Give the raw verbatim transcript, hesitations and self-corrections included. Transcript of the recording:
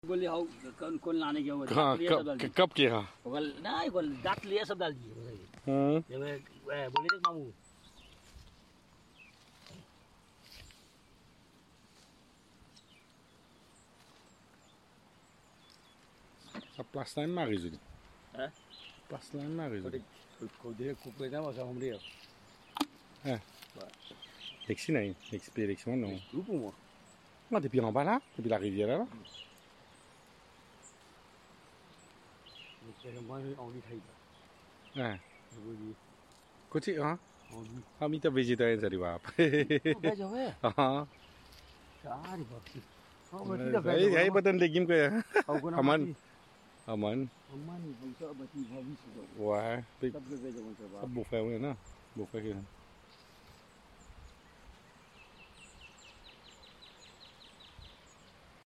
बोले हाउ कौन कौन लाने गया वो कहाँ कब कब किया बोल ना बोल डाक लिया सब डाल दिए हम्म जब बोले थे मामू अब प्लास्टर में मारी जुड़ी हाँ प्लास्टर में मारी जुड़ी को दे को पे ना मसा हम लिया हाँ Lexi नहीं Lexi Lexi moi non tout pour moi moi depuis en bas là depuis la rivière là c'est moi envie de faire ah je vous dis कुछ हाँ envie हम इतना वेजिटेरियन सरी बाप ben je vais हाँ cari bapsi Hey, hey, batan legim ko ya. Aman. Aman. Aman, bisa abati habis. Wah, Tapi beja macam apa? buffet na, buffet.